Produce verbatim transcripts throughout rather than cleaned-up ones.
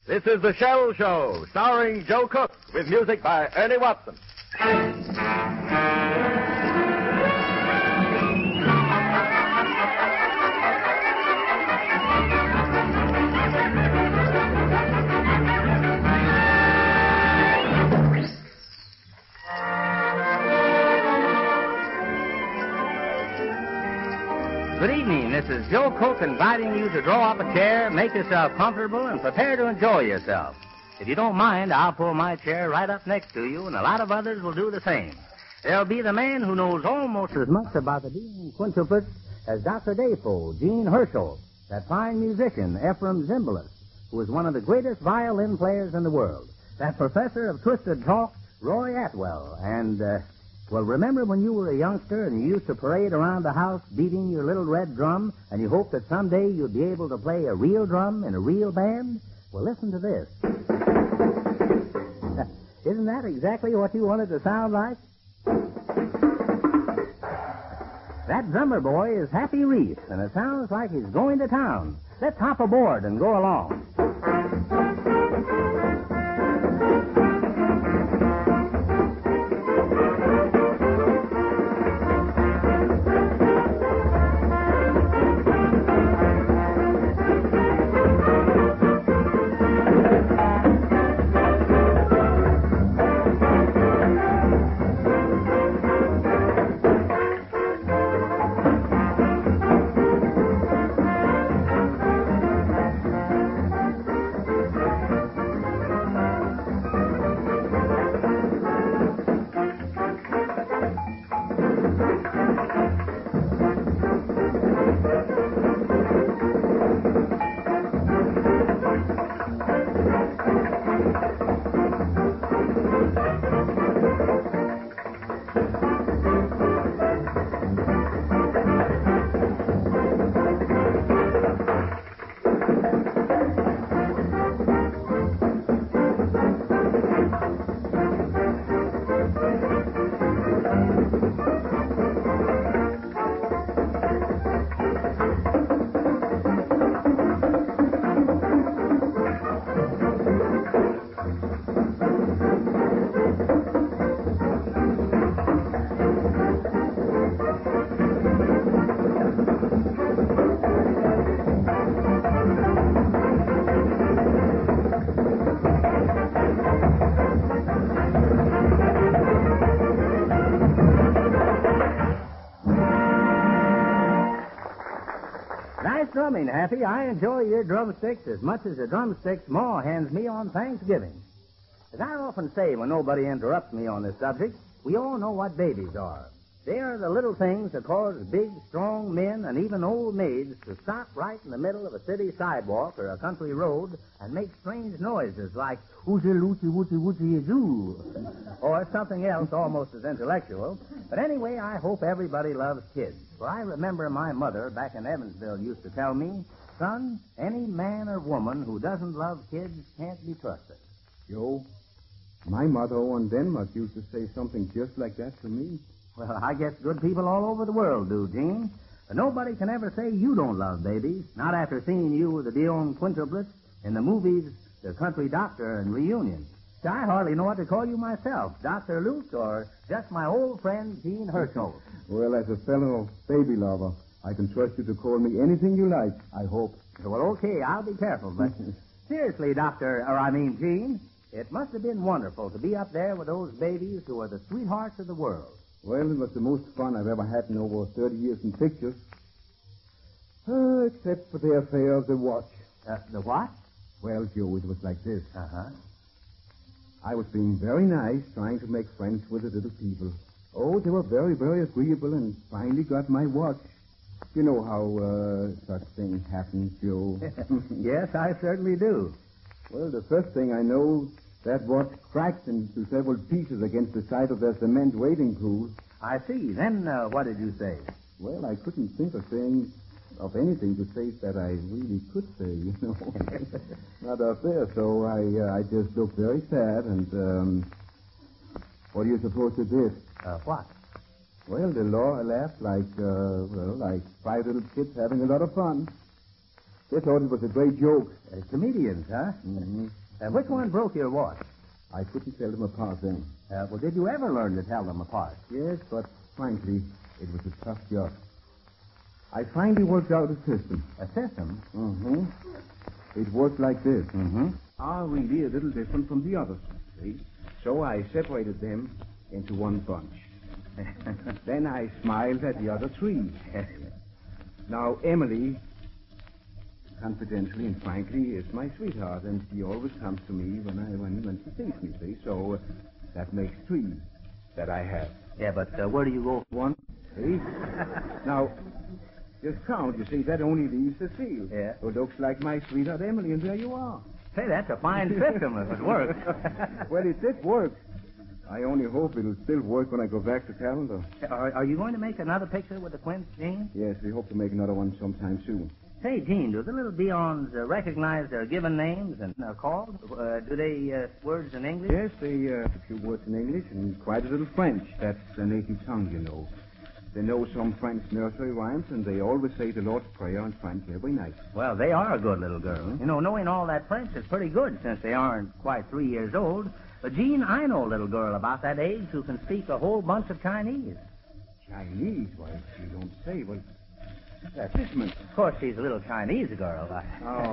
This is The Shell Show, starring Joe Cook, with music by Ernie Watson. Good evening. This is Joe Cook inviting you to draw up a chair, make yourself comfortable, and prepare to enjoy yourself. If you don't mind, I'll pull my chair right up next to you, and a lot of others will do the same. There'll be the man who knows almost as much about the demon quintuplets as Doctor Defoe, Gene Herschel, that fine musician, Ephraim Zimbalist, who is one of the greatest violin players in the world, that professor of twisted talk, Roy Atwell, and... Uh, Well, remember when you were a youngster and you used to parade around the house beating your little red drum and you hoped that someday you'd be able to play a real drum in a real band? Well, listen to this. Isn't that exactly what you wanted to sound like? That drummer boy is Happy Reese, and it sounds like he's going to town. Let's hop aboard and go along. Drumming, Happy. I enjoy your drumsticks as much as the drumsticks Ma hands me on Thanksgiving. As I often say when nobody interrupts me on this subject, we all know what babies are. They are the little things that cause big, strong men and even old maids to stop right in the middle of a city sidewalk or a country road and make strange noises like oochie loochie woochie woochie zoo or something else almost as intellectual. But anyway, I hope everybody loves kids. For I remember my mother back in Evansville used to tell me, son, any man or woman who doesn't love kids can't be trusted. Joe, my mother in Denmark used to say something just like that to me. Well, I guess good people all over the world do, Gene. But nobody can ever say you don't love babies, not after seeing you with the Dion quintuplets in the movies The Country Doctor and Reunion. See, I hardly know what to call you myself, Doctor Luke or just my old friend Gene Herschel. Well, as a fellow baby lover, I can trust you to call me anything you like, I hope. Well, okay, I'll be careful, but seriously, Doctor, or I mean Gene, it must have been wonderful to be up there with those babies who are the sweethearts of the world. Well, it was the most fun I've ever had in over thirty years in pictures. Uh, except for the affair of the watch. Uh, the what? Well, Joe, it was like this. Uh-huh. I was being very nice, trying to make friends with the little people. Oh, they were very, very agreeable and finally got my watch. You know how uh, such things happen, Joe. Yes, I certainly do. Well, the first thing I know, that watch cracked into several pieces against the side of their cement wading pool. I see. Then uh, what did you say? Well, I couldn't think of saying of anything to say that I really could say, you know. Not up there, so I uh, I just looked very sad, and um, what do you suppose it did? Uh, what? Well, the law laughed like, uh, well, like five little kids having a lot of fun. They thought it was a great joke. Uh, comedians, huh? Mm-hmm. Uh, which one broke your what? I couldn't tell them apart then. Uh, well, did you ever learn to tell them apart? Yes, but frankly, it was a tough job. I finally worked out a system. A system? Mm-hmm. It worked like this. Mm-hmm. Are really a little different from the others, see? So I separated them into one bunch. Then I smiled at the other three. Now, Emily, confidentially and frankly, is my sweetheart, and she always comes to me when I when, when she sees me, see? So uh, that makes three that I have. Yeah, but uh, where do you go? One, see? Now, just count. You see, that only leaves Cecile. Yeah. Who looks like my sweetheart Emily, and there you are. Say, that's a fine system if it works. Well, it did work. I only hope it'll still work when I go back to Calendar. Are, are you going to make another picture with the Quince, Gene? Yes, we hope to make another one sometime soon. Say, Gene, do the little Dions uh, recognize their given names and are called? Uh, do they uh, words in English? Yes, they uh, a few words in English and quite a little French. That's their native tongue, you know. They know some French nursery rhymes, and they always say the Lord's Prayer in French every night. Well, they are a good little girl. You know, knowing all that French is pretty good since they aren't quite three years old. But, Gene, I know a little girl about that age who can speak a whole bunch of Chinese. Chinese? Why, you don't say. Well, that's Fishman. Of course, she's a little Chinese girl. I...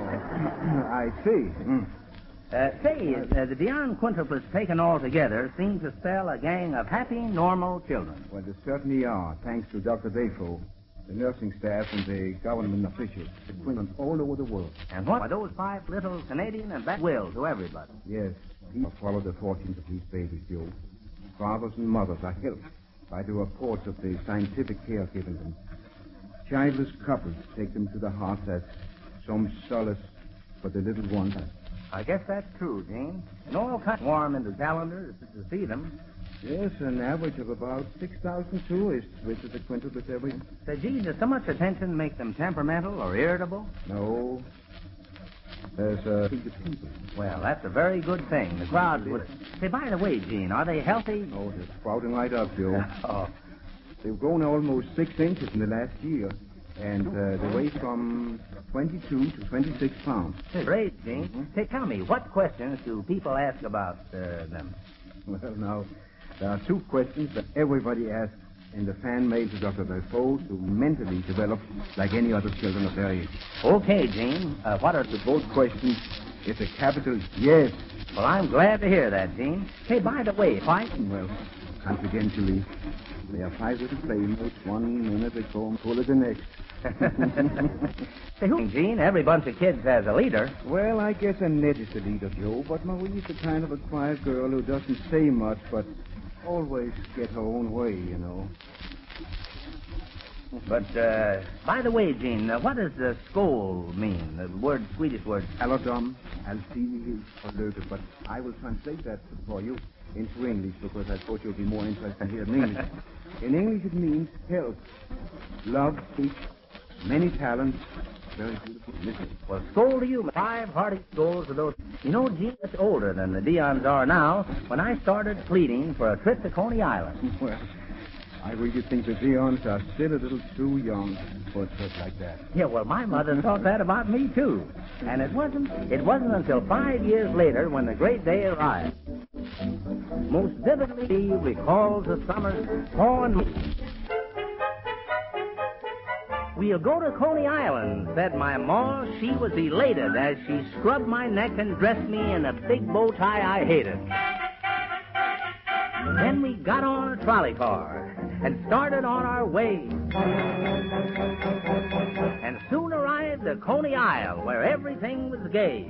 Oh, I see. Mm. Uh, say, uh, the Dion quintuplets taken all together seem to spell a gang of happy, normal children. Well, they certainly are, thanks to Doctor Defoe, the nursing staff, and the government officials, the twins all over the world. And what are those five little Canadian and that will to everybody? Yes, people follow the fortunes of these babies, Joe. Fathers and mothers are helped by the reports of the scientific care given them. Childless couples take them to the heart as some solace for the little ones. I guess that's true, Gene. And all kinds warm into calendars to see them. Yes, an average of about six thousand tourists visit the quintuplets every year. Say, Gene, does so much attention make them temperamental or irritable? No. There's a uh, people. Well, that's a very good thing. The crowd would... Say, by the way, Gene, are they healthy? Oh, they're sprouting right up, Joe. Oh. They've grown almost six inches in the last year, and uh, they weigh from twenty-two to twenty-six pounds. Great, Gene. Mm-hmm. Say, tell me, what questions do people ask about uh, them? Well, now, there are two questions that everybody asks in the fan mail to Doctor Defoe to mentally develop like any other children of their age. Okay, Gene. Uh, what are the... Both questions is a capital yes. Well, I'm glad to hear that, Gene. Hey, by the way, White... Well, confidentially, they are five little playmates. One minute they go full of the next. Say, who, Gene? Every bunch of kids has a leader. Well, I guess Annette is the leader, Joe, but Marie's the kind of a quiet girl who doesn't say much, but always get her own way, you know. But, uh, by the way, Gene, uh, what does the skål mean? The word, Swedish word. Allerdom, allsidighed, or løbe, but I will translate that for you into English because I thought you'd be more interested here in English. In English, it means health, love, peace, many talents. Very beautiful. Listen. Well, skål to you. Five hearty skåls to those. You know, Gene, it's older than the Dions are now. When I started pleading for a trip to Coney Island. Well, I really think the Dions are still a little too young for a trip like that. Yeah, well, my mother thought that about me, too. And it wasn't, it wasn't until five years later when the great day arrived. Most vividly recalls the summer thaw and me. We'll go to Coney Island, said my ma. She was elated as she scrubbed my neck and dressed me in a big bow tie I hated. Then we got on a trolley car and started on our way. And soon arrived at Coney Isle, where everything was gay.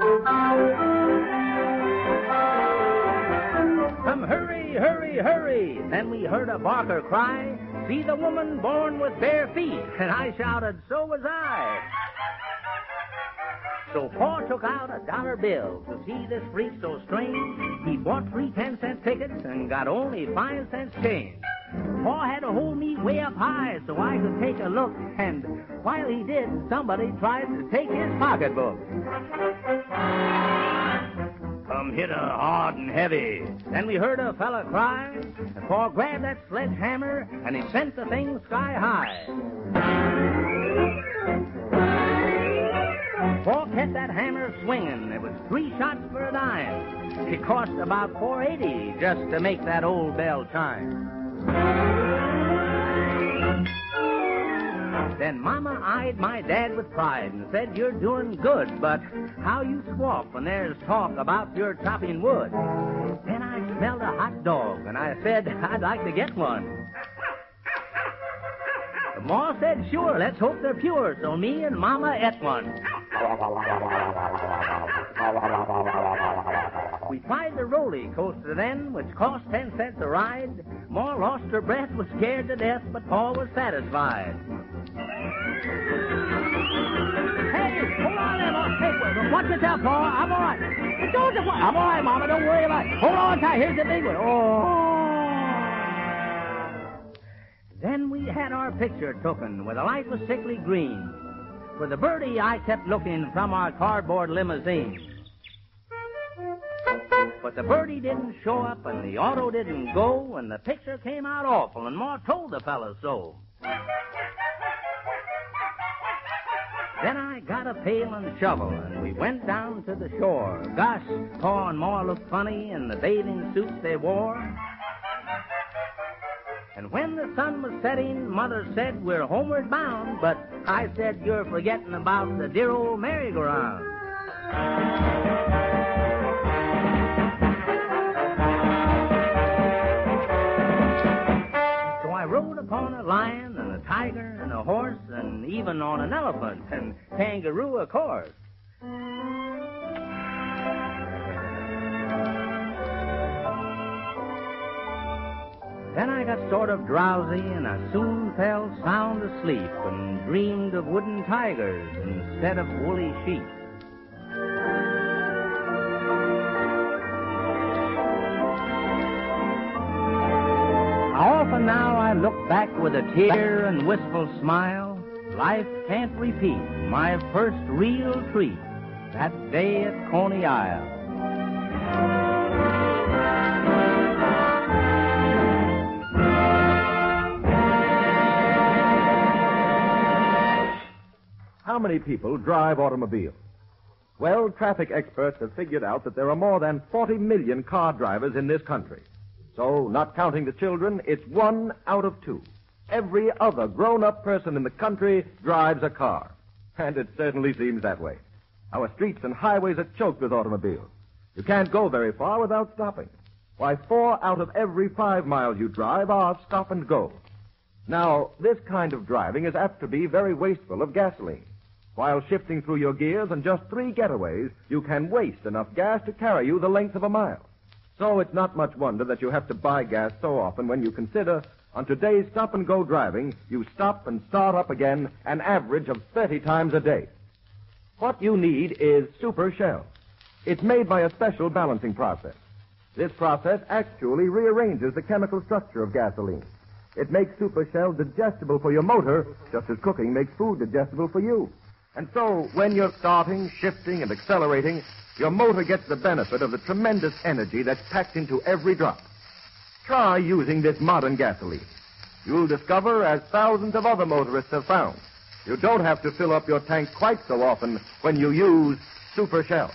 Come hurry, hurry, hurry. Then we heard a barker cry, see the woman born with bare feet. And I shouted, so was I. So Pa took out a dollar bill to see this freak so strange. He bought three ten-cent tickets and got only five cents change. Pa had to hold me way up high so I could take a look. And while he did, somebody tried to take his pocketbook. Come hit her hard and heavy. Then we heard a fella cry. And Pa grabbed that sledgehammer and he sent the thing sky high. Paul kept that hammer swinging. It was three shots for a dime. It cost about four eighty just to make that old bell chime. Then Mama eyed my dad with pride and said, "You're doing good, but how you squawk when there's talk about your chopping wood?" Then I smelled a hot dog, and I said, "I'd like to get one." The Ma said, "Sure, let's hope they're pure," so me and Mama ate one. We tried the roller coaster then, which cost ten cents a ride. Ma lost her breath, was scared to death, but Pa was satisfied. Hey, hold on there, Ma. Hey, watch yourself, Pa. I'm all right. Don't you, I'm all right, Mama. Don't worry about it. Hold on tight. Here's the big one. Oh. Then we had our picture taken, where the light was sickly green. For the birdie I kept looking from our cardboard limousine. But the birdie didn't show up, and the auto didn't go, and the picture came out awful, and Ma told the fella so. Then I got a pail and shovel, and we went down to the shore. Gosh, Pa and Ma looked funny in the bathing suits they wore. And when the sun was setting, Mother said, "We're homeward bound," but I said, "You're forgetting about the dear old merry-go-round." So I rode upon a lion and a tiger and a horse, and even on an elephant and kangaroo, of course. Then I got sort of drowsy, and I soon fell sound asleep and dreamed of wooden tigers instead of woolly sheep. How often now I look back with a tear and wistful smile. Life can't repeat my first real treat, that day at Coney Isle. How many people drive automobiles? Well, traffic experts have figured out that there are more than forty million car drivers in this country. So, not counting the children, it's one out of two. Every other grown-up person in the country drives a car. And it certainly seems that way. Our streets and highways are choked with automobiles. You can't go very far without stopping. Why, four out of every five miles you drive are stop and go. Now, this kind of driving is apt to be very wasteful of gasoline. While shifting through your gears in just three getaways, you can waste enough gas to carry you the length of a mile. So it's not much wonder that you have to buy gas so often when you consider, on today's stop-and-go driving, you stop and start up again an average of thirty times a day. What you need is Super Shell. It's made by a special balancing process. This process actually rearranges the chemical structure of gasoline. It makes Super Shell digestible for your motor, just as cooking makes food digestible for you. And so, when you're starting, shifting, and accelerating, your motor gets the benefit of the tremendous energy that's packed into every drop. Try using this modern gasoline. You'll discover, as thousands of other motorists have found, you don't have to fill up your tank quite so often when you use Super Shell.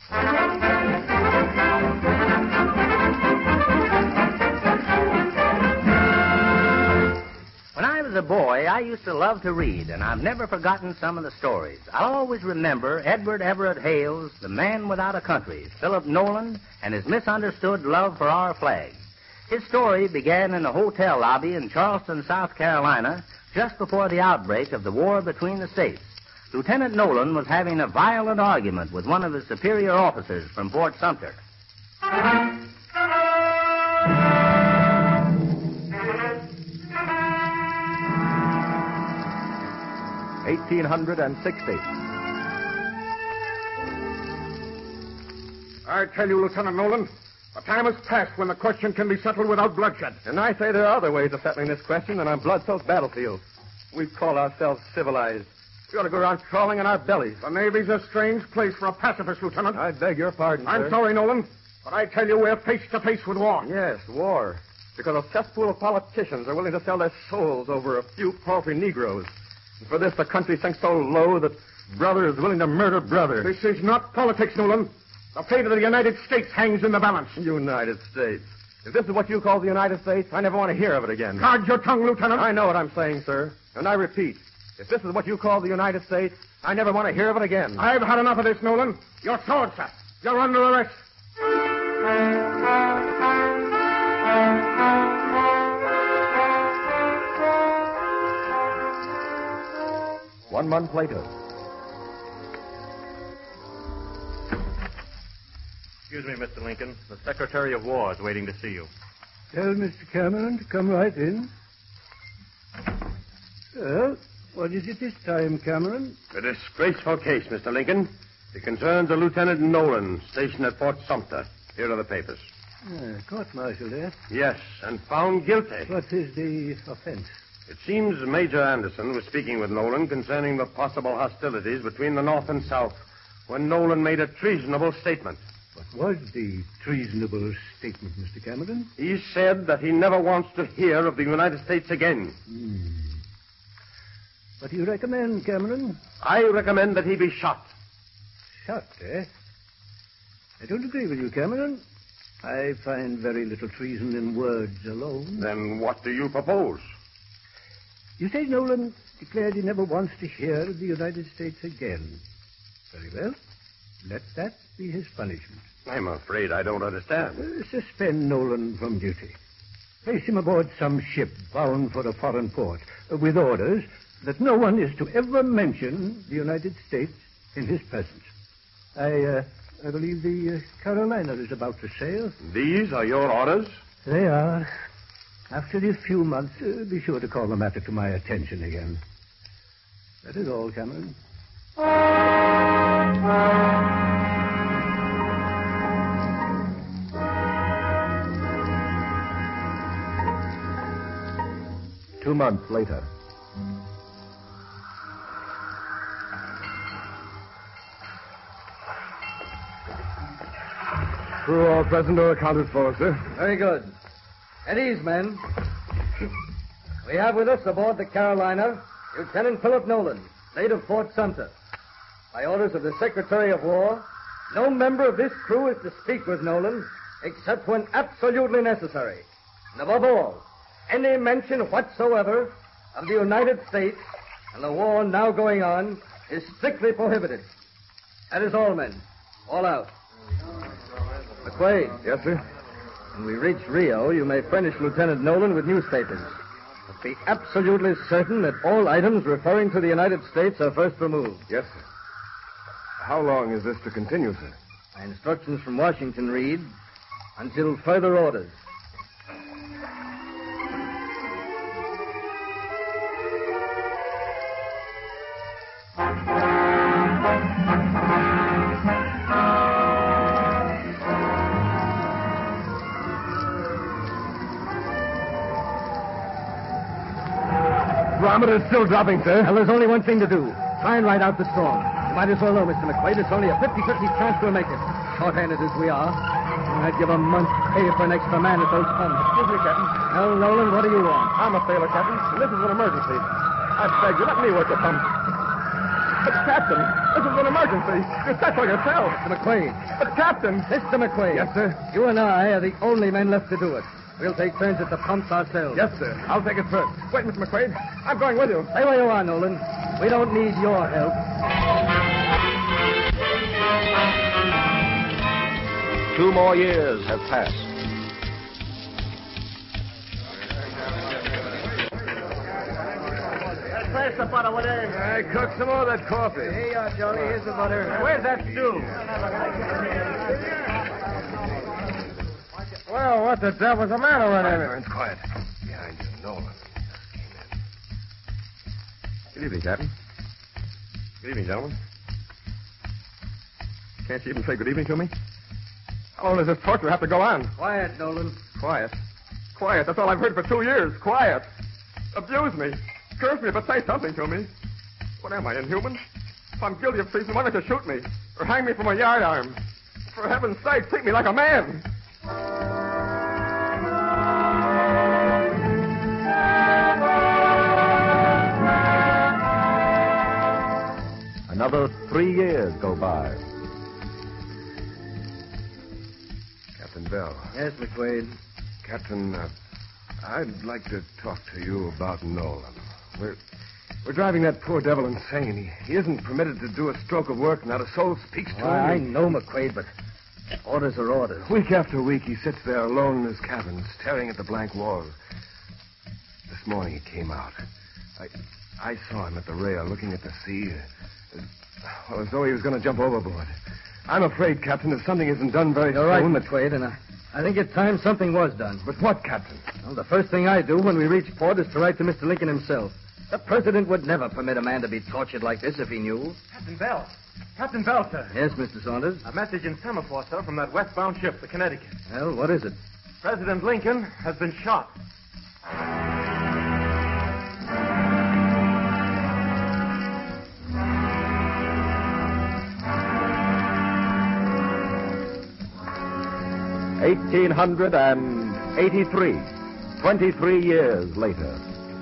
When I was a boy, I used to love to read, and I've never forgotten some of the stories. I'll always remember Edward Everett Hale's The Man Without a Country, Philip Nolan, and his misunderstood love for our flag. His story began in a hotel lobby in Charleston, South Carolina, just before the outbreak of the war between the states. Lieutenant Nolan was having a violent argument with one of his superior officers from Fort Sumter. eighteen sixty. I tell you, Lieutenant Nolan, the time has passed when the question can be settled without bloodshed. And I say there are other ways of settling this question than on blood-soaked battlefields. We call ourselves civilized. We ought to go around crawling in our bellies. The Navy's a strange place for a pacifist, Lieutenant. I beg your pardon, I'm sir. sorry, Nolan, but I tell you we're face to face with war. Yes, war. Because a cesspool of politicians are willing to sell their souls over a few paltry Negroes. And for this, the country sinks so low that Brother is willing to murder brother. This is not politics, Nolan. The fate of the United States hangs in the balance. United States. If this is what you call the United States, I never want to hear of it again. Guard your tongue, Lieutenant. I know what I'm saying, sir. And I repeat, if this is what you call the United States, I never want to hear of it again. I've had enough of this, Nolan. Your sword, sir. You're under arrest. One month later. Excuse me, Mister Lincoln. The Secretary of War is waiting to see you. Tell Mister Cameron to come right in. Well, what is it this time, Cameron? A disgraceful case, Mister Lincoln. It concerns a Lieutenant Nolan, stationed at Fort Sumter. Here are the papers. Ah, court-martialed, eh? Yes, and found guilty. What is the offense? It seems Major Anderson was speaking with Nolan concerning the possible hostilities between the North and South when Nolan made a treasonable statement. What was the treasonable statement, Mister Cameron? He said that he never wants to hear of the United States again. Hmm. What do you recommend, Cameron? I recommend that he be shot. Shot, eh? I don't agree with you, Cameron. I find very little treason in words alone. Then what do you propose? You say Nolan declared he never wants to hear of the United States again. Very well. Let that be his punishment. I'm afraid I don't understand. Uh, suspend Nolan from duty. Place him aboard some ship bound for a foreign port uh, with orders that no one is to ever mention the United States in his presence. I, uh, I believe the uh, Carolina is about to sail. These are your orders? They are. After this few months, uh, be sure to call the matter to my attention again. That is all, Cameron. Two months later. Crew all present or accounted for, sir. Very good. At ease, men. We have with us aboard the Carolina Lieutenant Philip Nolan, late of Fort Sumter. By orders of the Secretary of War, no member of this crew is to speak with Nolan except when absolutely necessary. And above all, any mention whatsoever of the United States and the war now going on is strictly prohibited. That is all, men. All out. McQuaid. Yes, sir? When we reach Rio, you may furnish Lieutenant Nolan with newspapers. But be absolutely certain that all items referring to the United States are first removed. Yes, sir. How long is this to continue, sir? My instructions from Washington read, until further orders. Barometer is still dropping, sir. Well, there's only one thing to do. Try and ride out the storm. You might as well know, Mister McQuaid, it's only a fifty-fifty chance we'll make it. Short-handed as we are. I'd give a month's pay for an extra man at those pumps. Excuse me, Captain. Well, Nolan, what do you want? I'm a sailor, Captain, and this is an emergency. I beg you, let me work the pump. But, Captain, this is an emergency. You said so yourself. Mister McQuaid. But, Captain... Mister McQuaid. Yes, sir? You and I are the only men left to do it. We'll take turns at the pumps ourselves. Yes, sir. I'll take it first. Wait, Mister McQuaid. I'm going with you. Stay where you are, Nolan. We don't need your help. Two more years have passed. Where's the butter, Woody? I cooked some more of that coffee. Here you are, Johnny. Here's the butter. Where's that stew? Well, what the devil's the matter with him? Burns, quiet. Behind you, Nolan. Just came in. Good evening, Captain. Good evening, gentlemen. Can't you even say good evening to me? How long does this torture have to go on? Quiet, Nolan. Quiet. Quiet. That's all I've heard for two years. Quiet. Abuse me. Curse me, but say something to me. What am I, inhuman? If I'm guilty of treason, why don't you shoot me? Or hang me from a yardarm? For heaven's sake, treat me like a man. Another three years go by. Captain Bell. Yes, McQuaid. Captain, uh, I'd like to talk to you about Nolan. We're, we're driving that poor devil insane. He, he isn't permitted to do a stroke of work. Not a soul speaks to Well, him. I know, McQuaid, but orders are orders. Week after week, he sits there alone in his cabin, staring at the blank walls. This morning he came out. I, I saw him at the rail, looking at the sea. Uh, well, as though he was going to jump overboard. I'm afraid, Captain, if something isn't done very You're right, soon... McQuaid, and I, I think it's time something was done. But what, Captain? Well, the first thing I do when we reach port is to write to Mister Lincoln himself. The president would never permit a man to be tortured like this if he knew. Captain Bell. Captain Bell, sir. Yes, Mister Saunders? A message in semaphore, sir, from that westbound ship, the Connecticut. Well, what is it? President Lincoln has been shot. eighteen eighty-three. Twenty-three years later.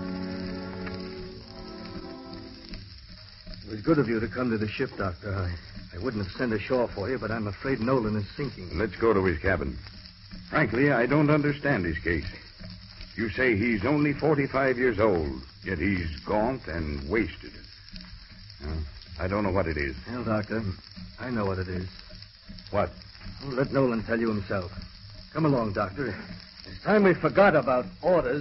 It was good of you to come to the ship, Doctor. I, I wouldn't have sent ashore for you, but I'm afraid Nolan is sinking. Let's go to his cabin. Frankly, I don't understand his case. You say he's only forty-five years old, yet he's gaunt and wasted. Well, I don't know what it is. Well, Doctor, I know what it is. What? Well, let Nolan tell you himself. Come along, Doctor. It's time we forgot about orders.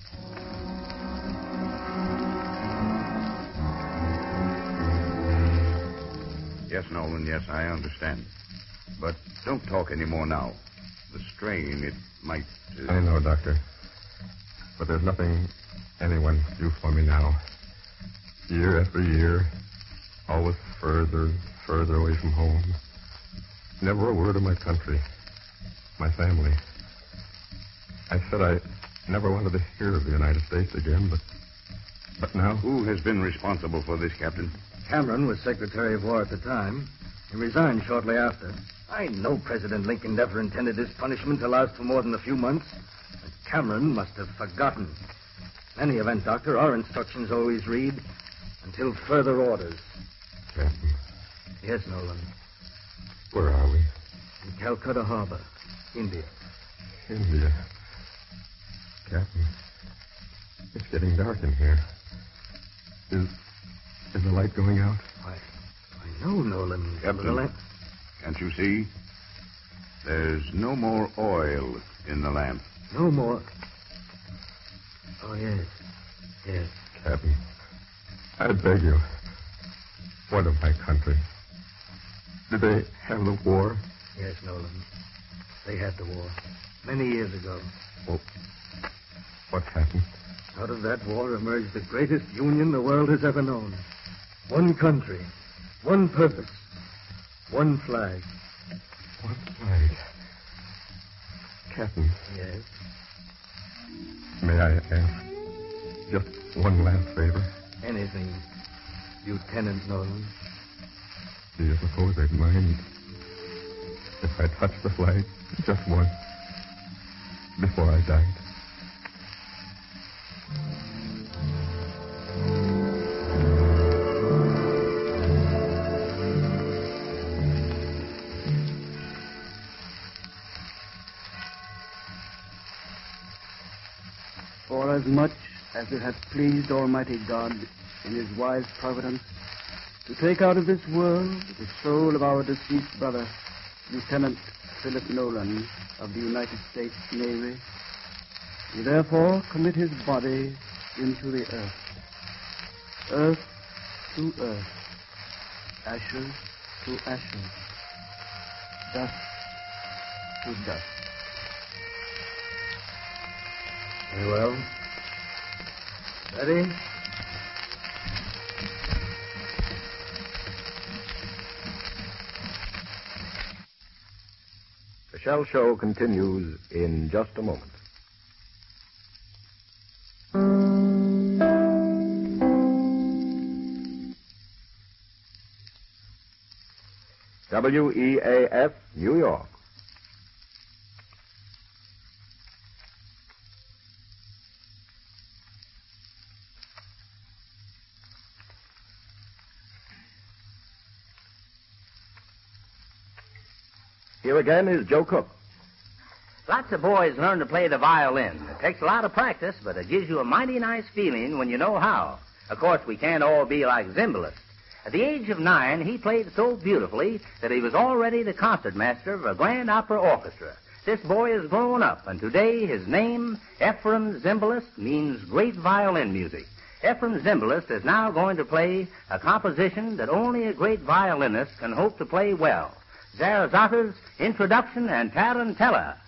Yes, Nolan, yes, I understand. But don't talk anymore now. The strain, it might... Uh... I know, Doctor. But there's nothing anyone can do for me now. Year after year, always further and further away from home. Never a word of my country, my family. I said I never wanted to hear of the United States again, but but now... Who has been responsible for this, Captain? Cameron was Secretary of War at the time. He resigned shortly after. I know President Lincoln never intended this punishment to last for more than a few months. But Cameron must have forgotten. In any event, Doctor, our instructions always read, until further orders. Captain, Yes, Nolan. where are we? In Calcutta Harbor, India. India. Captain, it's getting dark in here. Is is the light going out? Why, I know, Nolan. Captain. The lamp- Can't you see? There's no more oil in the lamp. No more. Oh, yes. Yes. Captain, I beg you. What of my country? Did they have the war? Yes, Nolan. They had the war. Many years ago. Well, what happened? Out of that war emerged the greatest union the world has ever known. One country. One purpose. One flag. One flag. Captain, Yes. may I ask just one last favor? Anything, Lieutenant Nolan. Do you suppose they'd mind if I touched the flag just once before I died? Forasmuch as it hath pleased Almighty God in his wise providence to take out of this world the soul of our deceased brother, Lieutenant Philip Nolan of the United States Navy, we therefore commit his body into the earth. Earth to earth. Ashes to ashes. Dust to dust. Very well. Ready? The Shell Show continues in just a moment. W E A F, New York. Here again is Joe Cook. Lots of boys learn to play the violin. It takes a lot of practice, but it gives you a mighty nice feeling when you know how. Of course, we can't all be like Zimbalist. At the age of nine, he played so beautifully that he was already the concertmaster of a grand opera orchestra. This boy is grown up, and today his name, Ephraim Zimbalist, means great violin music. Ephraim Zimbalist is now going to play a composition that only a great violinist can hope to play well. Zarazatta's Introduction and Tarantella.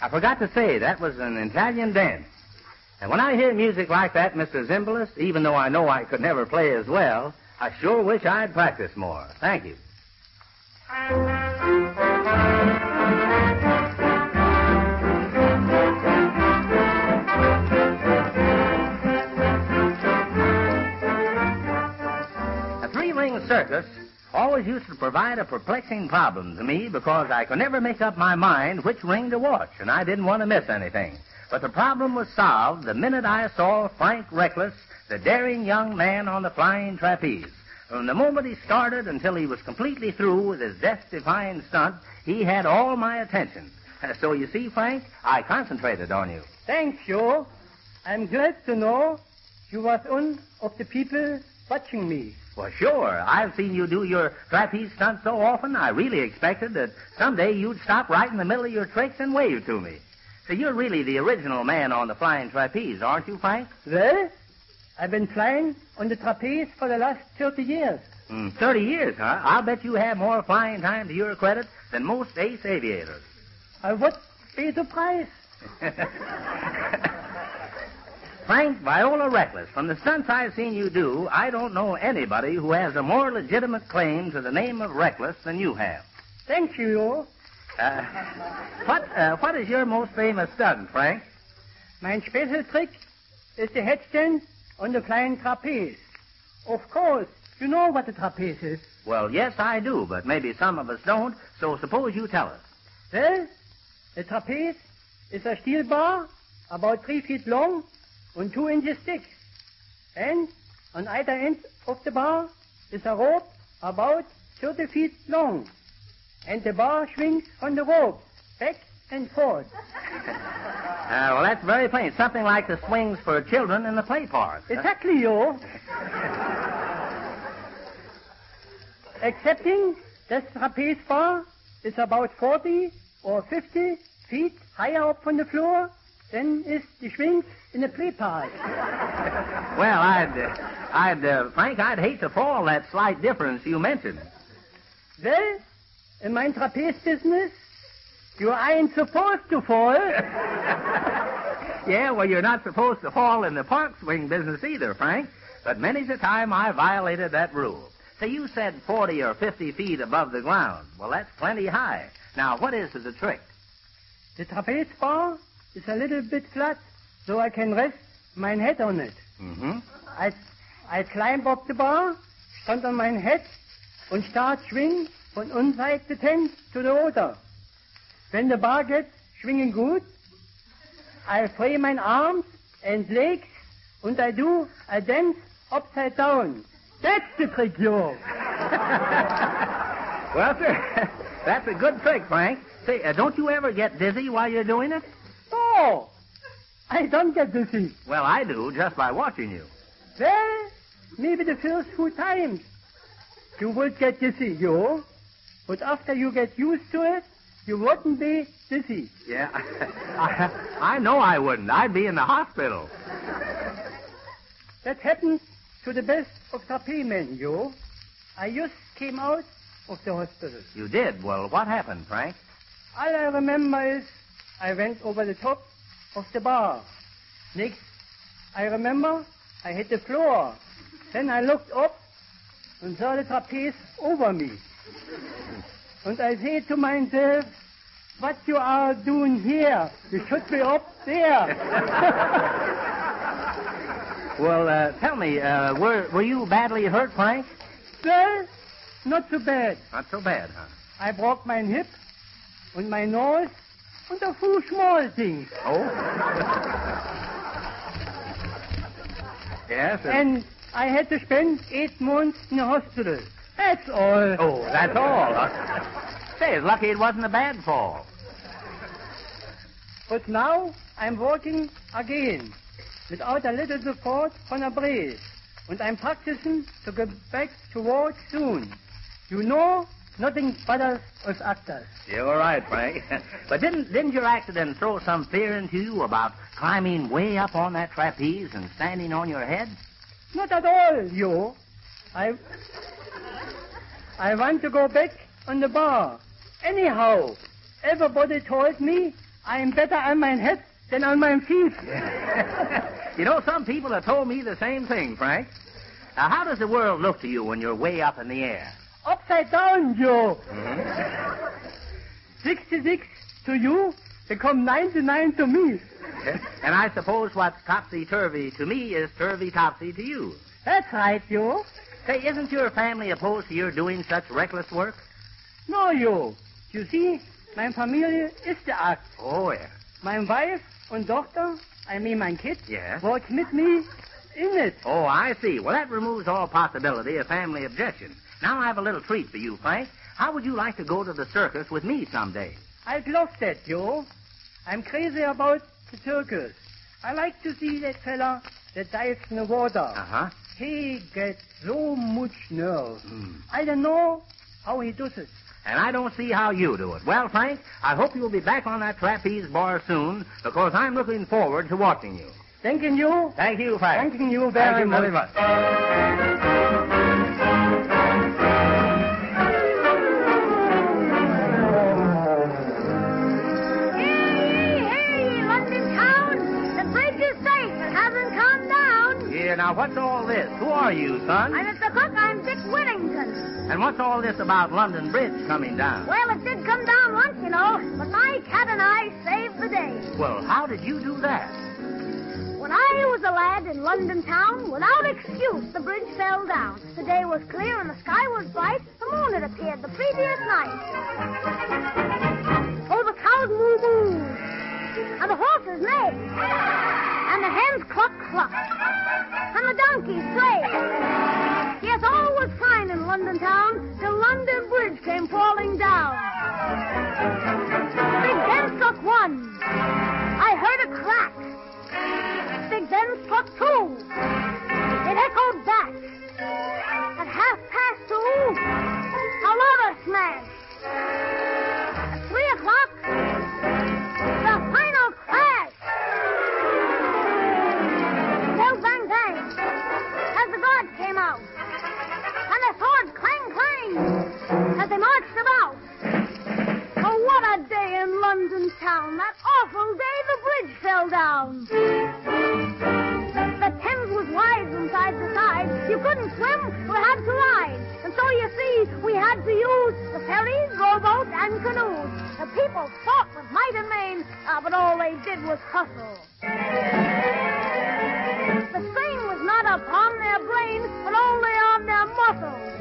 I forgot to say, that was an Italian dance. And when I hear music like that, Mister Zimbalist, even though I know I could never play as well, I sure wish I'd practice more. Thank you. A three-ring circus always used to provide a perplexing problem to me because I could never make up my mind which ring to watch, and I didn't want to miss anything. But the problem was solved the minute I saw Frank Reckless, the daring young man on the flying trapeze. From the moment he started until he was completely through with his death-defying stunt, he had all my attention. So you see, Frank, I concentrated on you. Thanks, Joe. I'm glad to know you was one of the people watching me. Well, sure. I've seen you do your trapeze stunt so often, I really expected that someday you'd stop right in the middle of your tricks and wave to me. So you're really the original man on the flying trapeze, aren't you, Frank? Well, I've been flying on the trapeze for the last thirty years. Mm, thirty years, huh? I'll bet you have more flying time to your credit than most ace aviators. Uh, what is the price? Frank Viola Reckless, from the stunts I've seen you do, I don't know anybody who has a more legitimate claim to the name of Reckless than you have. Thank you, Joe. Uh, what, uh, what is your most famous stunt, Frank? Mein special trick is the headstand on the flying trapeze. Of course, you know what the trapeze is. Well, yes, I do, but maybe some of us don't, so suppose you tell us. Well, the trapeze is a steel bar about three feet long and two inches thick. And on either end of the bar is a rope about thirty feet long. And the bar swings on the rope, back and forth. Uh, well, that's very plain. Something like the swings for children in the play park. Huh? Exactly, Joe. Excepting that trapeze bar is about forty or fifty feet higher up from the floor than is the swings in the play park. Well, I'd, uh, I'd, uh, Frank, I'd hate to fall that slight difference you mentioned. Well, in my trapeze business, you ain't supposed to fall. Yeah, well, you're not supposed to fall in the park swing business either, Frank. But many's the time I violated that rule. So you said forty or fifty feet above the ground. Well, that's plenty high. Now, what is the trick? The trapeze bar is a little bit flat, so I can rest my head on it. Mm-hmm. I, I climb up the bar, stand on my head, and start swing from one side the tent to the other. When the bar gets swinging good, I free my arms and legs, and I do a dance upside down. That's the trick, Joe. Well, sir, that's a good trick, Frank. Say, uh, don't you ever get dizzy while you're doing it? Oh, I don't get dizzy. Well, I do, just by watching you. Well, maybe the first few times you would get dizzy, Joe. But after you get used to it, you wouldn't be dizzy. Yeah, I, I know I wouldn't. I'd be in the hospital. That happened to the best of trapeze men, Joe. I just came out of the hospital. You did? Well, what happened, Frank? All I remember is I went over the top of the bar. Next, I remember I hit the floor. Then I looked up and saw the trapeze over me. And I say to myself, what you are doing here? You should be up there. Well, uh, tell me, uh, were, were you badly hurt, Frank? Well, not so bad. Not so bad, huh? I broke my hip and my nose and a few small things. Oh? Yes? And... and I had to spend eight months in the hospital. That's all. Oh, that's all. Huh? Say, it's lucky it wasn't a bad fall. But now I'm walking again without a little support from a brace. And I'm practicing to get back to work soon. You know, nothing bothers us actors. You're right, Frank. But didn't didn't your accident throw some fear into you about climbing way up on that trapeze and standing on your head? Not at all, you. I... I want to go back on the bar. Anyhow, everybody told me I'm better on my head than on my feet. You know, some people have told me the same thing, Frank. Now, how does the world look to you when you're way up in the air? Upside down, Joe. Mm-hmm. sixty-six to you, become ninety-nine to me. And I suppose what's topsy-turvy to me is turvy-topsy to you. That's right, Joe. Say, isn't your family opposed to your doing such reckless work? No, Joe. You see, my Familie is the act. Oh, yeah. My wife and daughter, I mean my kid, Yes. work with me in it. Oh, I see. Well, that removes all possibility of family objection. Now I have a little treat for you, Frank. How would you like to go to the circus with me someday? I'd love that, Joe. I'm crazy about the circus. I like to see that fella that dives in the water. Uh-huh. He gets so much nerve. Mm. I don't know how he does it. And I don't see how you do it. Well, Frank, I hope you'll be back on that trapeze bar soon, because I'm looking forward to watching you. Thanking you. Thank you, Frank. Thanking you very Thank you very much. Now, what's all this? Who are you, son? I'm Mister Cook. I'm Dick Whittington. And what's all this about London Bridge coming down? Well, it did come down once, you know, but my cat and I saved the day. Well, how did you do that? When I was a lad in London town, without excuse, the bridge fell down. The day was clear and the sky was bright. The moon had appeared the previous night. Oh, the cows moo moo, and the horses neigh, and the hens cluck cluck, and the donkeys play. Yes, all was fine in London town till London Bridge came falling down. Big Ben struck one. I heard a crack. Big Ben struck two. It echoed back. At half past two, another smash. At three o'clock, the final crash. Bell bang bang as the guards came out, and the swords clang clang as they marched about. Oh, what a day in London town! That awful day the bridge fell down. The Thames was wide from side to side. You couldn't swim, you had to ride. And so you see, we had to use the ferries, rowboats, and canoes. The people fought with might and main, uh, but all they did was hustle. The strain was not upon their brains, but only on their muscles.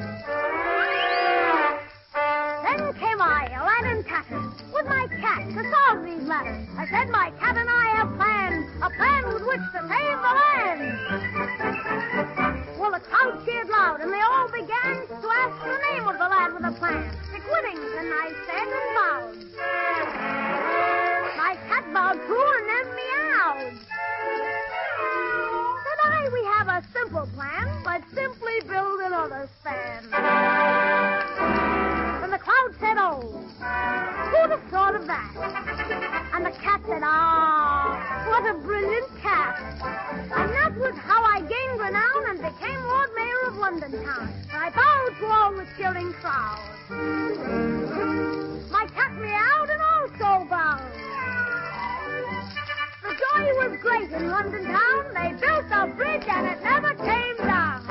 Then came I, a lad in tatters, with my cat to solve these matters. I said my cat and I have planned, a plan with which to save the land. Well, the crowd cheered loud, and they all began to ask the name of the lad with a plan. Dick Whittington, I said, and bowed. My cat bowed too, and then meowed. Said I, we have a simple plan, but simply build another span. And the crowd said, oh, who'd have thought of that? And the cat said, ah, what a brilliant cat. And that was how I gained renown and became Lord Mayor of London town. And I bowed to all the cheering crowd. My cat meowed and also bowed. The joy was great in London town. They built a bridge and it never came down.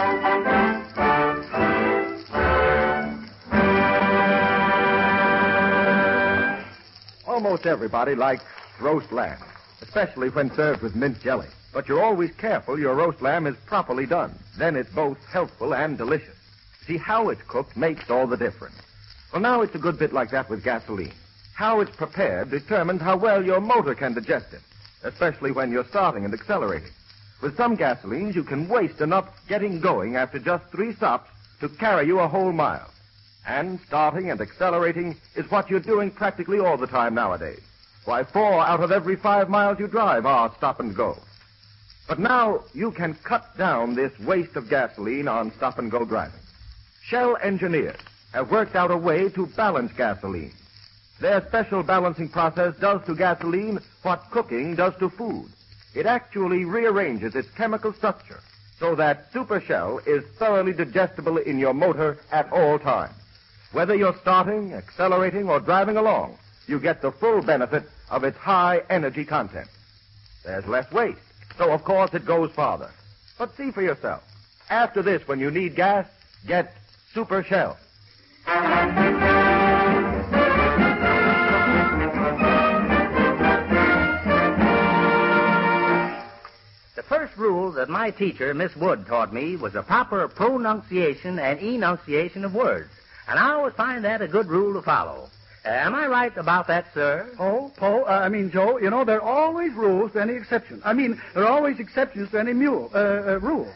Almost everybody likes roast lamb, especially when served with mint jelly. But you're always careful your roast lamb is properly done. Then it's both healthful and delicious. See, how it's cooked makes all the difference. Well, now it's a good bit like that with gasoline. How it's prepared determines how well your motor can digest it, especially when you're starting and accelerating. With some gasolines, you can waste enough getting going after just three stops to carry you a whole mile. And starting and accelerating is what you're doing practically all the time nowadays. Why, four out of every five miles you drive are stop and go. But now you can cut down this waste of gasoline on stop and go driving. Shell engineers have worked out a way to balance gasoline. Their special balancing process does to gasoline what cooking does to food. It actually rearranges its chemical structure so that Super Shell is thoroughly digestible in your motor at all times. Whether you're starting, accelerating, or driving along, you get the full benefit of its high energy content. There's less waste, so of course it goes farther. But see for yourself. After this, when you need gas, get Super Shell. The first rule that my teacher, Miss Wood, taught me was the proper pronunciation and enunciation of words. And I always find that a good rule to follow. Uh, am I right about that, sir? Oh, Paul, uh, I mean, Joe, you know, there are always rules to any exception. I mean, there are always exceptions to any mule, uh, uh, rule.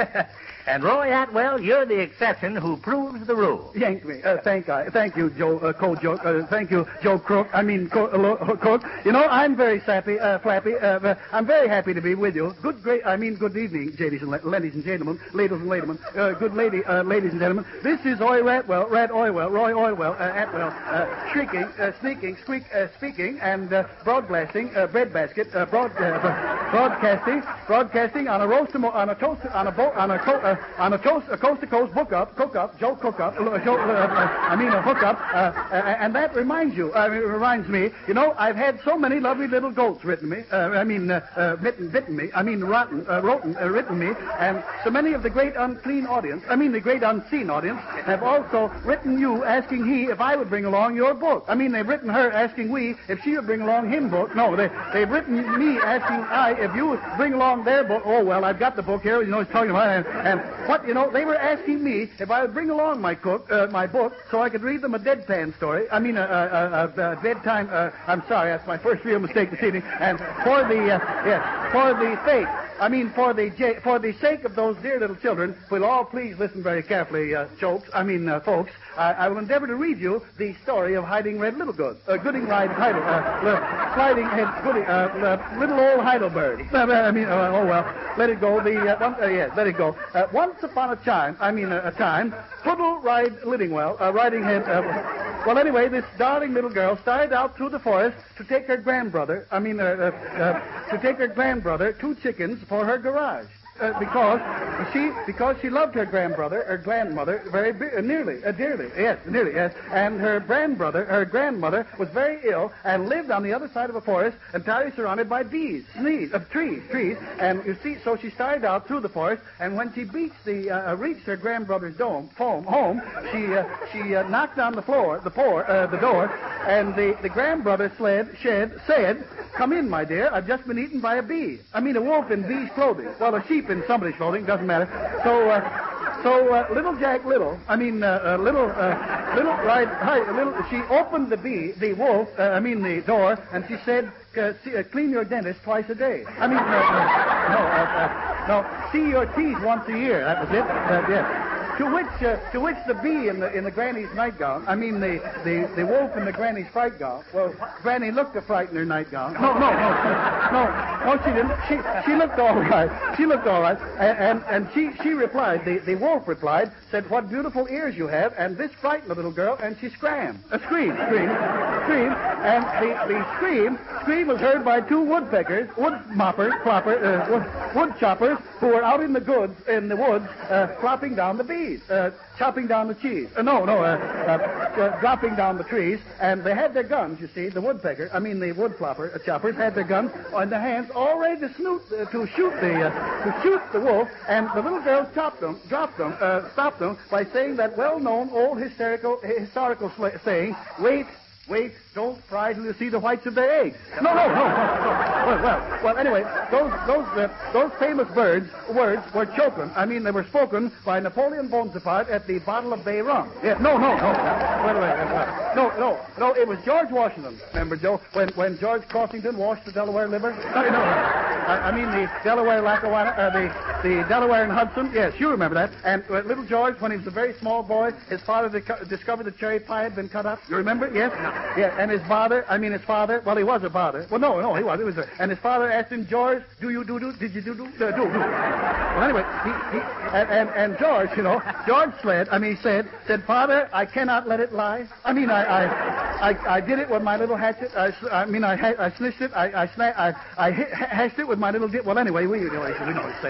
And Roy Atwell, you're the exception who proves the rule. Yank me. Uh, thank I. Thank you, Joe uh, Cole Joe. Uh, thank you, Joe Crook. I mean, Co- uh, Lo- Cook. You know, I'm very sappy, uh, flappy. Uh, uh, I'm very happy to be with you. Good, great. I mean, good evening, ladies and, la- ladies and gentlemen, ladies and gentlemen, uh, good lady, uh, ladies and gentlemen. This is Roy Ratwell, Rat Oywell, Roy Oywell, uh, Atwell, uh, shrieking, uh, sneaking, squeak, uh, speaking, and uh, broadcasting, uh, breadbasket, uh, broad, uh, broadcasting, broadcasting on a roast, on a toast, on a boat, on a co- uh, on a toast. A coast-to-coast book up, cook up, Joe cook up, uh, Joe, uh, uh, I mean a hook up, uh, uh, and that reminds you, uh, it reminds me, you know, I've had so many lovely little goats written me, uh, I mean, uh, uh, bitten, bitten me, I mean, rotten, uh, rotten, uh, written me, and so many of the great unclean audience, I mean, the great unseen audience, have also written you asking he if I would bring along your book. I mean, they've written her asking we if she would bring along him book. No, they, they've written me asking I if you would bring along their book. Oh, well, I've got the book here, you know, he's talking about it, and, and what, you know, they were asking me if I would bring along my cook, uh, my book, so I could read them a deadpan story. I mean, a, a, a, a bedtime. Uh, I'm sorry, that's my first real mistake this evening. And for the uh, yes, for the sake, I mean, for the j- for the sake of those dear little children, we'll all please listen very carefully, uh, folks. I mean, uh, folks. I, I will endeavor to read you the story of Hiding Red Little Good, uh, Gooding Lied Heidel, uh, Sliding Head Gooding, uh, uh, Little Old Heidelberg. I mean, uh, oh well, let it go. The uh, one, uh, yes, let it go. Uh, once upon a time, I mean, uh, a time, Poodle Ride Lidingwell, uh, Riding Head. Uh, well, anyway, this darling little girl started out through the forest to take her grandbrother. I mean, uh, uh, uh, to take her grandbrother two chickens for her garage. Uh, because she because she loved her grandbrother, her grandmother, very uh, nearly, uh, dearly, yes, nearly, yes. And her grandbrother, her grandmother, was very ill and lived on the other side of a forest entirely surrounded by bees, sneeze, of uh, trees, trees. And you see, so she started out through the forest, and when she beached the uh, reached her grandbrother's dome, home, home, she uh, she uh, knocked on the floor, the por, uh, the door, and the the grandbrother sled, shed, said, "Come in, my dear. I've just been eaten by a bee. I mean, a wolf in bee's clothing. Well, a sheep in somebody's clothing, doesn't matter." So, uh, so uh, little Jack Little, I mean, uh, uh, little, uh, little, right, hi, little. She opened the bee, the wolf, uh, I mean, the door, and she said, uh, see, uh, "Clean your dentist twice a day." I mean, uh, uh, no, uh, uh, no, see your teeth once a year. That was it. Uh, yes. To which, uh, to which the bee in the in the granny's nightgown, I mean the, the, the wolf in the granny's fright gown. Well, Granny looked a fright in her nightgown. No, no, no, no, no, she didn't. She she looked all right. She looked all right, and and, and she she replied. The the wolf replied, said, "What beautiful ears you have!" And this frightened the little girl, and she screamed, a scream, scream, scream, and the the scream scream was heard by two woodpeckers, wood moppers, plopper, uh, wood, wood choppers, who were out in the goods in the woods, uh, plopping down the bees. Uh, chopping down the cheese. Uh, no, no, uh, uh, uh, dropping down the trees. And they had their guns, you see, the woodpecker, I mean the wood plopper, uh, choppers had their guns on their hands all ready to, snoot, uh, to shoot the uh, to shoot the wolf. And the little girl stopped them, dropped them, uh, stopped them by saying that well-known old hysterical, historical sla- saying, "Wait, wait, don't fry till you see the whites of their eggs." No, no, no. no, no. Well, well, well. Anyway, those those uh, those famous words words were choken. I mean, they were spoken by Napoleon Bonaparte at the bottle of Bay rum. Yeah, no, no, no. Wait, wait, wait, wait. No, no, no. It was George Washington. Remember, Joe, when when George Crossington washed the Delaware River? No, no. I, I mean the Delaware Lackawanna, uh, the the Delaware and Hudson. Yes, you remember that. And uh, little George, when he was a very small boy, his father dic- discovered the cherry pie had been cut up. You remember? Yes. Yeah, and his father, I mean his father, well, he was a father. Well, no, no, he was. He was a, and his father asked him, "George, do you do do? Did you do do uh, do do?" Well, anyway, he, he and, and and George, you know, George said, I mean, he said, said, "Father, I cannot let it lie. I mean, I I I, I did it with my little hatchet. I, I mean, I I snitched it. I I sna- I, I hashed it with my little dip. Well, anyway, we you know, we know what he said, yeah.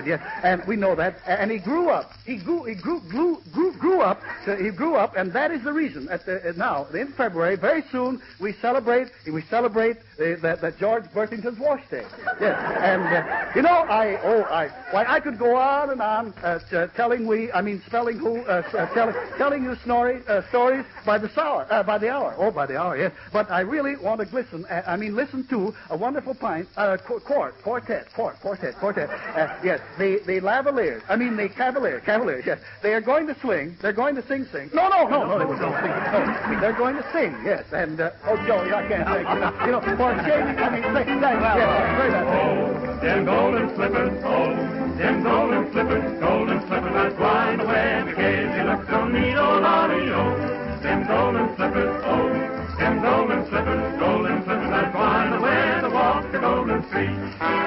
and we know that. And he grew up. He grew. He grew. Grew. Grew, grew up. So he grew up, and that is the reason. At the, now, in February, very soon, we celebrate. We celebrate uh, that, that George Burlington's wash day. Yes, and uh, you know, I oh I why I could go on and on uh, t- telling we I mean spelling who uh, uh, telling telling you story uh, stories by the hour uh, by the hour oh by the hour yes. But I really want to listen. Uh, I mean listen to a wonderful pint uh, quart quartet quart quartet quartet uh, yes the the Lavaliers I mean the Cavaliers Cavaliers yes they are going to swing they're going to sing sing no no no no they don't sing no they're going to sing yes and uh, oh Joey I can't think you know, you know for shaving I mean sing thanks yes very nice. Oh, them golden slippers, oh, them golden slippers, golden slippers that's flying away because they look so neat, oh, lordy, oh. Them golden slippers, oh, them golden slippers, golden slippers that's flying away to walk the golden street.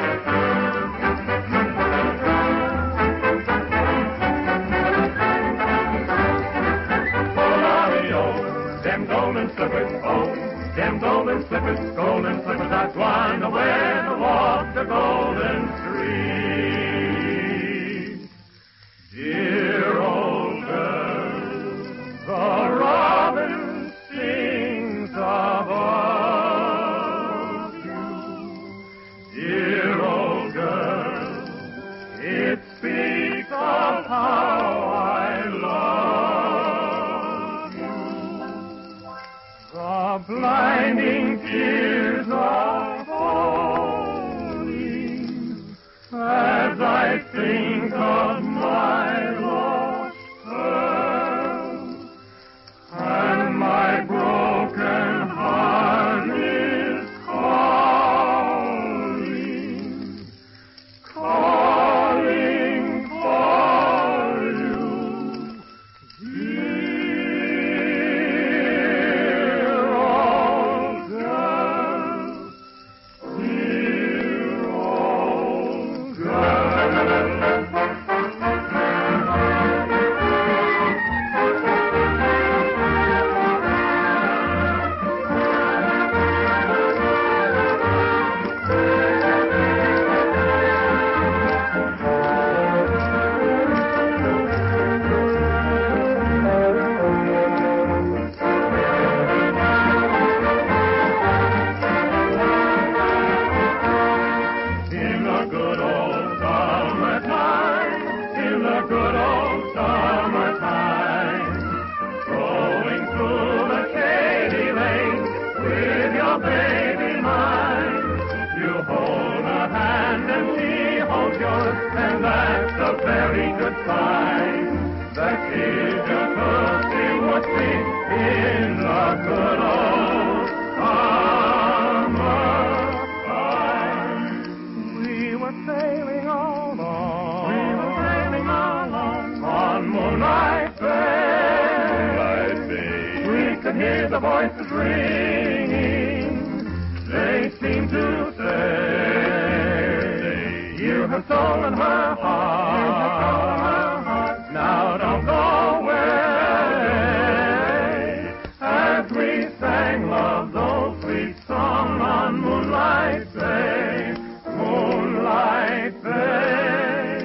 Oh, lordy, oh, them golden slippers, oh. Them golden slippers, golden slippers that's flying away to walk the golden street. Dear old girl, the robin sings about you. Dear old girl, it speaks of how I love you. The blinding tears are falling as I think of my lost pearl, and my broken heart is calling, calling for you. Dear old girl, dear old girl. In the good old summertime, in the good old summertime, strolling through the shady lane with your baby mine, you hold her hand and she holds yours, and that's a very good sign. That is your pussy would be in the good old summertime. We were sailing along, we were sailing along on Moonlight Bay. We could hear the voices ringing. They seemed to say, you have stolen her heart. Now don't go away. As we sang Love, those sweet song on Moonlight Bay, Moonlight Bay.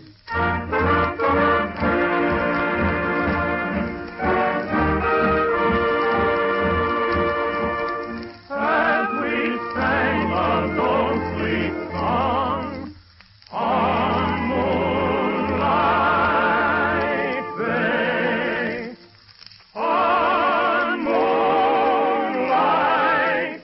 As we sang Love, those sweet song on Moonlight Bay, on Moonlight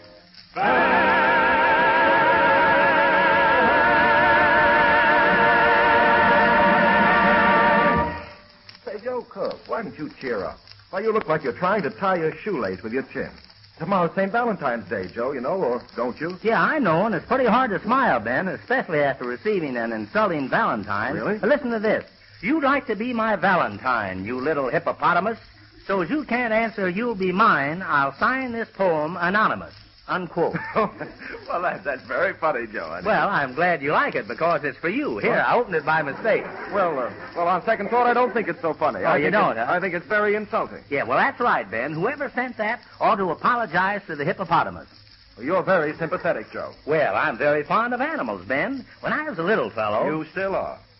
Say, Joe Cook, why don't you cheer up? Why, you look like you're trying to tie your shoelace with your chin. Tomorrow's Saint Valentine's Day, Joe, you know, or don't you? Yeah, I know, and it's pretty hard to smile, Ben, especially after receiving an insulting Valentine. Really? But listen to this. You'd like to be my Valentine, you little hippopotamus. So as you can't answer, you'll be mine, I'll sign this poem anonymous. Unquote. Well, that, that's very funny, Joe. I Well, I'm glad you like it because it's for you. Here, I opened it by mistake. Well, uh, well, on second thought, I don't think it's so funny. Oh, I you think don't, it's- huh? I think it's very insulting. Yeah, well, that's right, Ben. Whoever sent that ought to apologize to the hippopotamus. Well, you're very sympathetic, Joe. Well, I'm very fond of animals, Ben. When I was a little fellow... You still are.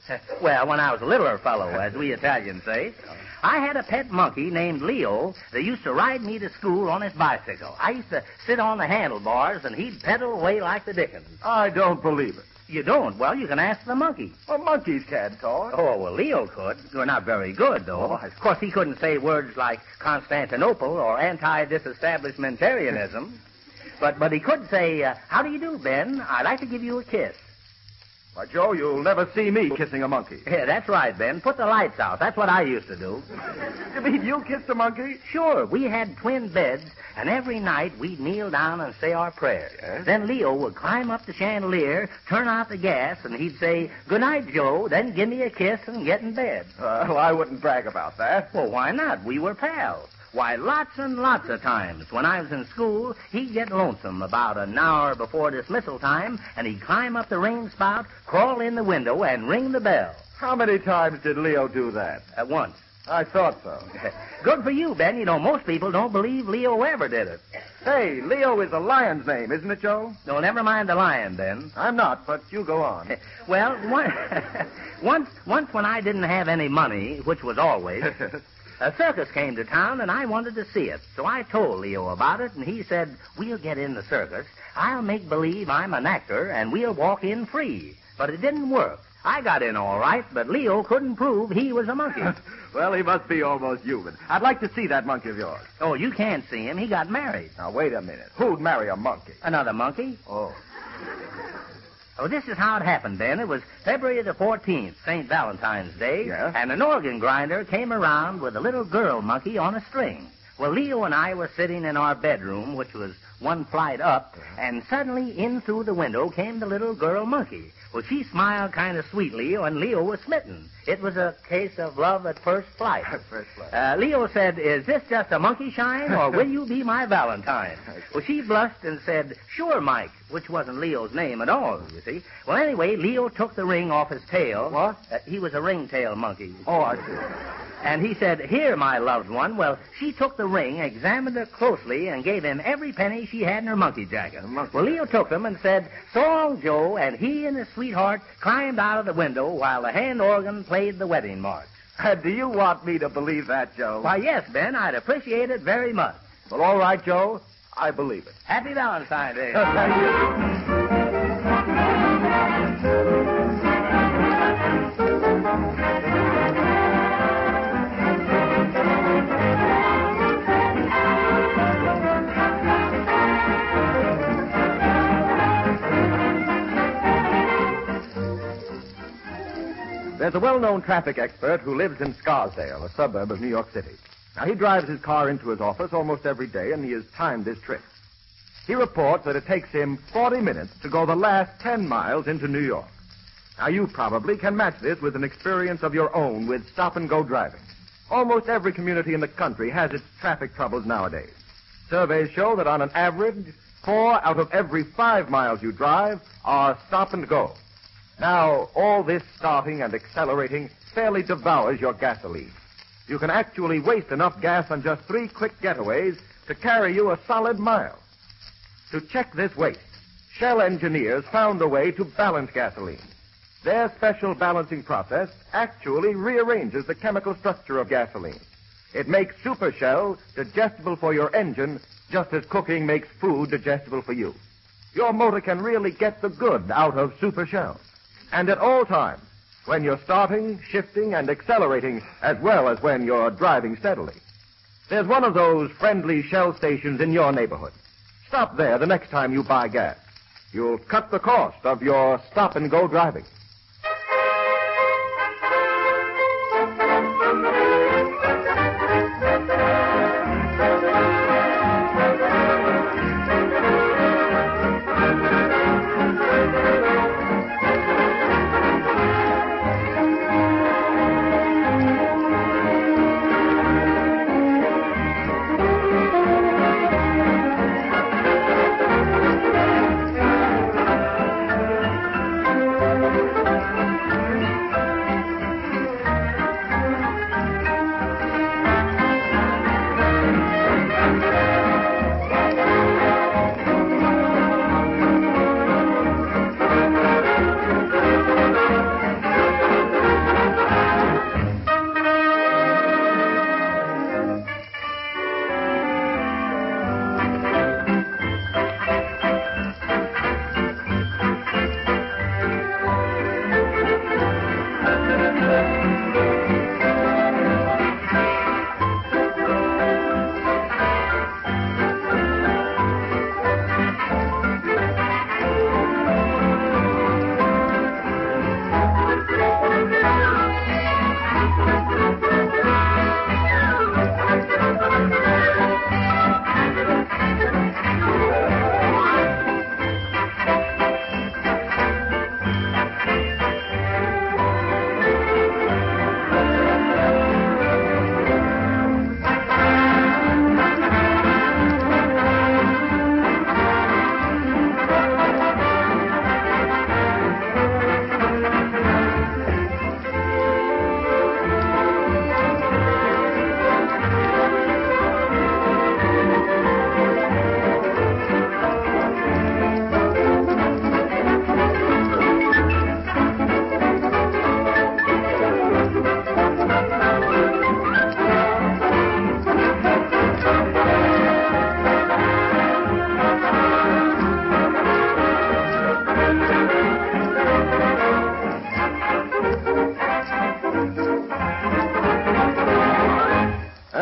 Well, when I was a littler fellow, as we Italians say, I had a pet monkey named Leo that used to ride me to school on his bicycle. I used to sit on the handlebars, and he'd pedal away like the dickens. I don't believe it. You don't? Well, you can ask the monkey. Well, monkeys can't talk. Oh, well, Leo could. You're not very good, though. Oh, Of course, he couldn't say words like Constantinople or anti-disestablishmentarianism. But but he could say, uh, how do you do, Ben? I'd like to give you a kiss. Why, Joe, you'll never see me kissing a monkey. Yeah, that's right, Ben. Put the lights out. That's what I used to do. You mean you kissed a monkey? Sure. We had twin beds, and every night we'd kneel down and say our prayers. Yes? Then Leo would climb up the chandelier, turn out the gas, and he'd say, good night, Joe, then give me a kiss and get in bed. Uh, well, I wouldn't brag about that. Well, why not? We were pals. Why, lots and lots of times when I was in school, he'd get lonesome about an hour before dismissal time, and he'd climb up the rain spout, crawl in the window, and ring the bell. How many times did Leo do that? At once. I thought so. Good for you, Ben. You know, most people don't believe Leo ever did it. Hey, Leo is a lion's name, isn't it, Joe? No, never mind the lion, Ben. I'm not, but you go on. Well, one, once, once when I didn't have any money, which was always... A circus came to town, and I wanted to see it. So I told Leo about it, and he said, we'll get in the circus. I'll make believe I'm an actor, and we'll walk in free. But it didn't work. I got in all right, but Leo couldn't prove he was a monkey. Well, he must be almost human. I'd like to see that monkey of yours. Oh, you can't see him. He got married. Now, wait a minute. Who'd marry a monkey? Another monkey? Oh. Oh, this is how it happened, then. It was February the fourteenth, Saint Valentine's Day, yeah? And an organ grinder came around with a little girl monkey on a string. Well, Leo and I were sitting in our bedroom, which was one flight up, and suddenly in through the window came the little girl monkey. Well, she smiled kind of sweetly, and Leo was smitten. It was a case of love at first flight. First flight. Uh, Leo said, is this just a monkey shine, or will you be my Valentine? Well, she blushed and said, sure, Mike, which wasn't Leo's name at all, you see. Well, anyway, Leo took the ring off his tail. What? Uh, he was a ringtail monkey. Oh, I see. And he said, here, my loved one. Well, she took the ring, examined it closely, and gave him every penny she had in her monkey jacket. Monkey well, Leo took them and said, so long, Joe, and he and his sweetheart climbed out of the window while the hand organ played the wedding march. Uh, do you want me to believe that, Joe? Why, yes, Ben, I'd appreciate it very much. Well, all right, Joe. I believe it. Happy Valentine's Day. Thank you. There's a well-known traffic expert who lives in Scarsdale, a suburb of New York City. Now, he drives his car into his office almost every day, and he has timed his trip. He reports that it takes him forty minutes to go the last ten miles into New York. Now, you probably can match this with an experience of your own with stop-and-go driving. Almost every community in the country has its traffic troubles nowadays. Surveys show that on an average, four out of every five miles you drive are stop-and-go. Now, all this starting and accelerating fairly devours your gasoline. You can actually waste enough gas on just three quick getaways to carry you a solid mile. To check this waste, Shell engineers found a way to balance gasoline. Their special balancing process actually rearranges the chemical structure of gasoline. It makes Super Shell digestible for your engine just as cooking makes food digestible for you. Your motor can really get the good out of Super Shell. And at all times, when you're starting, shifting, and accelerating, as well as when you're driving steadily. There's one of those friendly Shell stations in your neighborhood. Stop there the next time you buy gas. You'll cut the cost of your stop-and-go driving.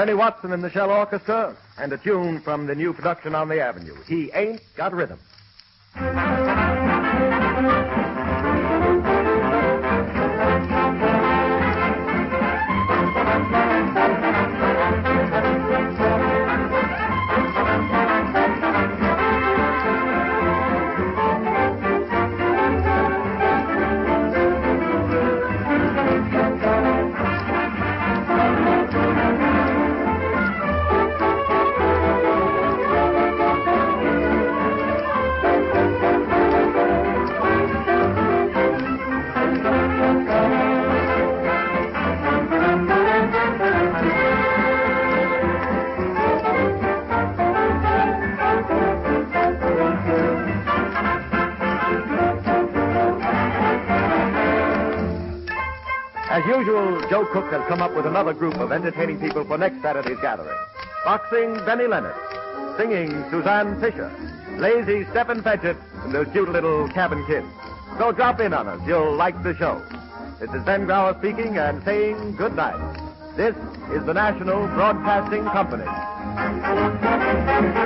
Ernie Watson and the Shell Orchestra, and a tune from the new production on the Avenue, He Ain't Got Rhythm. As usual, Joe Cook has come up with another group of entertaining people for next Saturday's gathering. Boxing, Benny Leonard. Singing, Suzanne Fisher. Lazy, Stephen Fetchett, and those cute little cabin kids. So drop in on us. You'll like the show. This is Ben Grauer speaking and saying good night. This is the National Broadcasting Company.